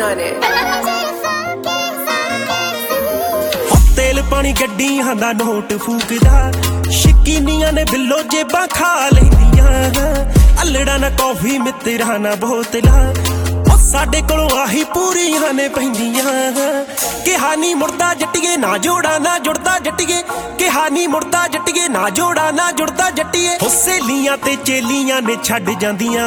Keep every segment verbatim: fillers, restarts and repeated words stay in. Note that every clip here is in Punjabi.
on it. ਤੇਲ ਪਾਣੀ ਗੱਡੀਆਂ ਦਾ ਨੋਟ ਫੂਕਦਾ, ਸ਼ਕੀਨੀਆਂ ਨੇ ਬਿੱਲੋ ਜੇਬਾਂ ਖਾ ਲੈਂਦੀਆਂ, ਅਲੜਾ ਨਾ ਕੌਫੀ ਮਿੱਤਰਾਂ ਨਾ ਬੋਤਲਾਂ, ਉਹ ਸਾਡੇ ਕੋਲੋਂ ਆਹੀ ਪੂਰੀਆਂ ਨੇ ਪੈਂਦੀਆਂ। ਕਿਹਾ ਨੀ ਮੁੜਦਾ ਜੱਟੀਏ ਨਾ ਜੋੜਾ ਨਾ ਜੁੜਦਾ ਜੱਟੀਏ, ਕਿਹਾ ਨੀ ਮੁੜਦਾ ਜੱਟੀਏ ਨਾ ਜੋੜਾ ਨਾ ਜੁੜਦਾ ਜੱਟੀਏ। ਹੁਸੇਲੀਆਂ ਤੇ ਚੇਲੀਆਂ ਨੇ ਛੱਡ ਜਾਂਦੀਆਂ,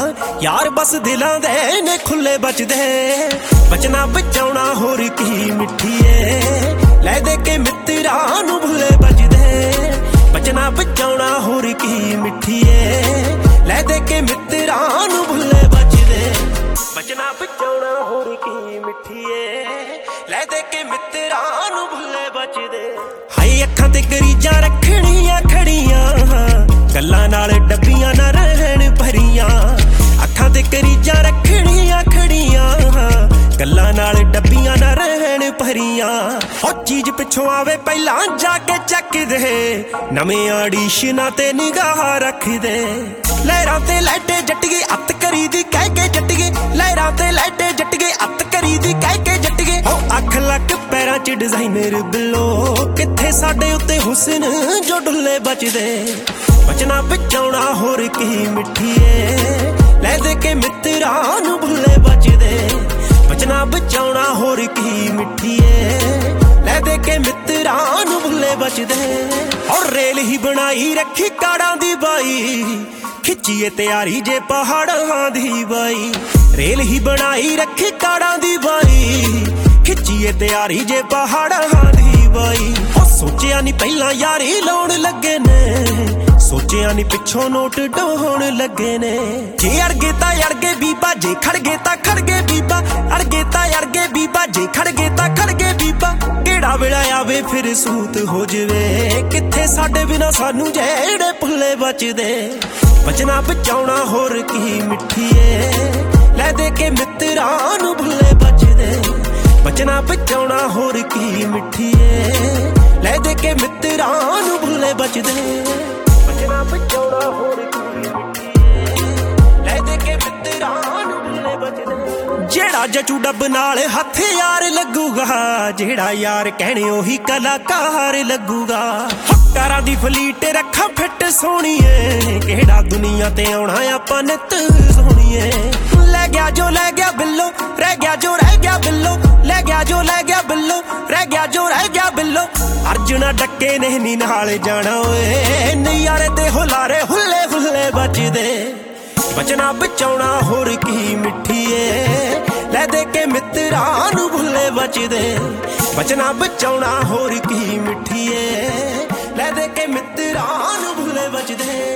ਯਾਰ ਬਸ ਦਿਲਾਂ ਦੇ ਨੇ ਖੁੱਲੇ ਬਚਦੇ, ਬਚਣਾ ਬਚਾਉਣਾ ਹੋਰ ਕੀ ਮਿੱਠੀਏ, ਲੈ ਦੇ ਕੇ ਮਿੱਤਰਾਂ ਨੂੰ ਭੁੱਲੇ ਬਚਦੇ, ਬਚਣਾ ਬਚਾਉਣਾ ਹੋਰ ਕੀ ਮਿੱਠੀਏ, ਲੈ ਦੇ ਕੇ ਮਿੱਤਰਾਂ ਨੂੰ ਭੁੱਲੇ ਬਚਦੇ, ਬਚਣਾ ਬਚਾਉਣਾ ਹੋਰ ਕੀ ਮਿੱਠੀਏ, ਲੈ ਦੇ ਕੇ ਮਿੱਤਰਾਂ ਨੂੰ ਭੁੱਲੇ ਬਚਦੇ। ਹਾਏ ਅੱਖਾਂ ਤੇ ਗਰੀਜਾਂ ਰੱਖਣੀਆਂ ਖੜੀਆਂ, ਗੱਲਾਂ ਨਾਲ ਡੱਬੀਆਂ ਨਾ ਰਹਿਣ ਭਰੀਆਂ, ਅੱਖਾਂ ਤੇ ਗਰੀਜਾਂ ਰੱਖਣੀਆਂ ਖੜੀਆਂ, ਗੱਲਾਂ ਨਾਲ ਡੱਬੀਆਂ ਨਾ ਰਹਿਣ ਭਰੀਆਂ। ਉਹ ਚੀਜ਼ ਪਿੱਛੋਂ ਆਵੇ ਪਹਿਲਾਂ ਜਾ ਕੇ ਚੱਕਦੇ, ਨਵੇਂ ਆਡੀਸ਼ਨਾਂ ਤੇ ਨਿਗਾਹ ਰੱਖਦੇ, ਲਹਿਰਾਂ ਤੇ ਲੈਟੇ ਜੱਟੀਏ ਅੱਤ ਕਰੀ ਦੀ ਕਹਿ ਕੇ ਜੱਟੀਏ, ਲਹਿਰਾਂ ਤੇ ਲੈਟੇ ਜੱਟੀਏ ਅੱਤ ਕਰੀ ਦੀ ਕਹਿ ਕੇ ਜੱਟੀਏ। ਉਹ ਅੱਖ ਲੱਕ ਪੈਰਾਂ 'ਚ ਡਿਜ਼ਾਈਨਰ ਬਿੱਲੋ, ਕਿੱਥੇ ਸਾਡੇ ਉੱਤੇ ਹੁਸਨ ਜੋ ਡੁੱਲੇ ਬਚਦੇ, ਬਚਣਾ ਬਚਾਉਣਾ ਹੋਰ ਕੀ ਮਿੱਠੀਏ, ਲੈ ਦੇ ਕੇ ਮਿੱਤਰਾਂ ਨੂੰ ਭੁੱਲੇ ਬਚਦੇ, ਬਚਣਾ ਬਚਾਉਣਾ ਹੋਰ ਕੀ ਮਿੱਠੀਏ, ਲੈ ਦੇ ਕੇ ਮਿੱਤਰਾਂ ਨੂੰ ਭੁੱਲੇ ਬਚਦੇ। ਔਰ ਰੇਲ ਹੀ ਬਣਾਈ ਰੱਖੀ ਕਾੜਾਂ ਦੀ ਬਾਈ, ਖਿੱਚੀਏ ਤਿਆਰੀ ਜੇ ਪਹਾੜਾਂ ਦੀ ਬਾਈ, ਰੇਲ ਹੀ ਬਣਾਈ ਰੱਖੀ ਕਾੜਾਂ ਦੀ ਬਾਈ, ਖਿੱਚੀਏ ਤਿਆਰੀ ਜੇ ਪਹਾੜਾਂ ਦੀ ਬਾਈ। ਉਹ ਸੋਚਿਆ ਨੀ ਪਹਿਲਾਂ ਯਾਰੀ ਲਾਉਣ ਲੱਗੇ ਨੇ, ਸੋਚਿਆ ਨੀ ਪਿੱਛੋਂ ਨੋਟ ਡੋਹਣ ਲੱਗੇ ਨੇ, ਜੇ ਅੜ ਗਏ ਤਾਂ ਅੜ ਗਏ ਬੀਬਾ, ਜੇ ਖੜ ਗਏ ਤਾਂ ਖੜ ਗਏ ਬੀਬਾ, ਅੜ ਗਏ ਤਾਂ ਅੜ ਗਏ ਬੀਬਾ, ਜੇ ਖੜ ਗਏ ਤਾਂ ਖੜ ਗਏ ਬੀਬਾ। ਕਿਹੜਾ ਵੇਲਾ ਆਵੇ ਫਿਰ ਸੂਤ ਹੋ ਜਵੇ, ਕਿੱਥੇ ਸਾਡੇ ਬਿਨਾ ਸਾਨੂੰ ਜਿਹੜੇ ਭੁੱਲੇ ਬਚਦੇ, ਬਚਣਾ ਬਚਾਉਣਾ ਹੋਰ ਕੀ ਮਿੱਠੀਏ, ਲੈ ਦੇ ਕੇ ਮਿੱਤਰਾਂ ਨੂੰ ਭੁੱਲੇ ਬਚਦੇ, ਬਚਣਾ ਬਚਾਉਣਾ ਹੋਰ ਕੀ ਮਿੱਠੀਏ, ਲੈ ਦੇ ਕੇ ਮਿੱਤਰਾਂ ਨੂੰ ਭੁੱਲੇ ਬਚਦੇ, ਬਚਣਾ ਬਚਾਉਣਾ ਹੋਰ ਕੀ ਮਿੱਠੀਏ, ਲੈ ਦੇ ਕੇ ਮਿੱਤਰਾਂ ਨੂੰ ਭੁੱਲੇ ਬਚਦੇ। ਜਿਹੜਾ ਜਚੂ ਡੱਬ ਨਾਲ ਹੱਥ ਯਾਰ ਲੱਗੂਗਾ, ਜਿਹੜਾ ਯਾਰ ਕਹਿਣੇ ਉਹੀ ਕਲਾਕਾਰ ਲੱਗੂਗਾ। ਹੱਕਾਰਾਂ ਦੀ ਫਲੀਟ ਰੱਖਾਂ ਫਿੱਟ ਸੋਹਣੀਏ, ਕਿਹੜਾ ਦੁਨੀਆ ਤੇ ਆਉਣਾ ਆਪਾਂ ਨਿੱਤ ਸੋਹਣੀਏ। ਲੈ ਗਿਆ ਜੋ ਲੈ ਗਿਆ ਬਿੱਲੋ, ਰਹਿ ਗਿਆ ਜੋ ਰਹਿ ਗਿਆ ਬਿੱਲੋ, ਲੈ ਗਿਆ ਜੋ ਲੈ ਗਿਆ ਬਿੱਲੋ, ਰਹਿ ਗਿਆ ਜੋ ਰਹਿ ਗਿਆ ਬਿੱਲੋ। ਅਰਜੁਨਾ ਡੱਕੇ ਨੇ ਨੀ ਨਾਲ ਜਾਣਾ ਓਏ, ਨਜ਼ਾਰੇ ਤੇ ਹੁਲਾਰੇ ਹੁੱਲੇ ਹੁੱਲੇ ਬਚਦੇ, ਬਚਣਾ ਬਚਾਉਣਾ ਹੋਰ ਕੀ ਮਿੱਠੀਏ, ਲੈ ਦੇ ਕੇ ਮਿੱਤਰਾਂ ਨੂੰ ਭੁੱਲੇ ਬਚਦੇ, ਬਚਣਾ ਬਚਾਉਣਾ ਹੋਰ ਕੀ ਮਿੱਠੀਏ, ਲੈ ਦੇ ਕੇ ਮਿੱਤਰਾਂ ਨੂੰ ਭੁੱਲੇ ਬਚਦੇ।